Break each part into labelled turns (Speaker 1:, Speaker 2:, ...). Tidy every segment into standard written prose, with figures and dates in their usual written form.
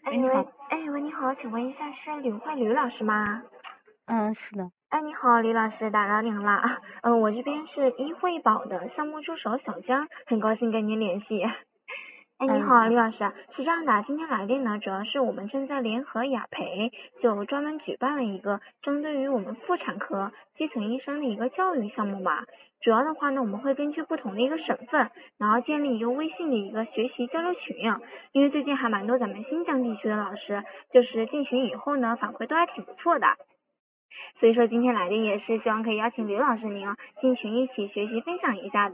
Speaker 1: 哎，你好。
Speaker 2: 喂，你好，请问一下是吕慧吕老师吗？
Speaker 1: 是的。
Speaker 2: 哎，你好，吕老师，打扰您了。我这边是一惠宝的项目助手小江，很高兴跟您联系。哎，你好，
Speaker 1: 好。
Speaker 2: 吕老师，是这样的，今天来电呢，主要是我们正在联合雅培，就专门举办了一个针对于我们妇产科基层医生的一个教育项目嘛。主要的话呢，我们会根据不同的一个省份，然后建立一个微信的一个学习交流群。因为最近还蛮多咱们新疆地区的老师，就是进群以后呢，反馈都还挺不错的。所以说今天来电也是希望可以邀请吕老师您进群一起学习分享一下的。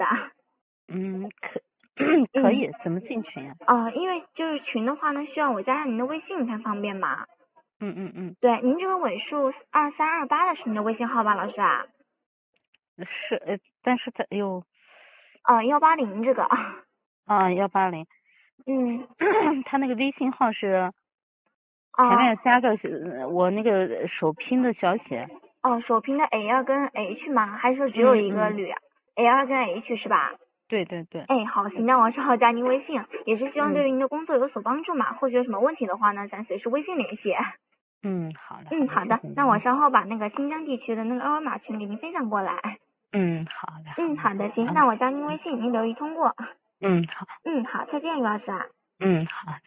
Speaker 1: 可以，怎么进群啊？
Speaker 2: 因为就是群的话呢，需要我加上您的微信才方便嘛。对，您这个尾数2328的是您的微信号吧，老师啊？
Speaker 1: 是，但是它有
Speaker 2: 180这个。
Speaker 1: 180。他那个微信号是前面加个我那个手拼的小写。
Speaker 2: 手拼的 L 跟 H 吗？还是说只有一个吕L 跟 H 是吧？
Speaker 1: 对对对。
Speaker 2: 哎，好，行，那我稍后加您微信，也是希望对于您的工作有所帮助嘛。或许有什么问题的话呢，咱随时微信联系。
Speaker 1: 好的。
Speaker 2: 好的，那我稍后把那个新疆地区的那个二维码群给您分享过来。
Speaker 1: 好的。
Speaker 2: 好的，行，那我加您微信，您留意通过。
Speaker 1: 好。
Speaker 2: 好，再见，于老师啊。
Speaker 1: 好。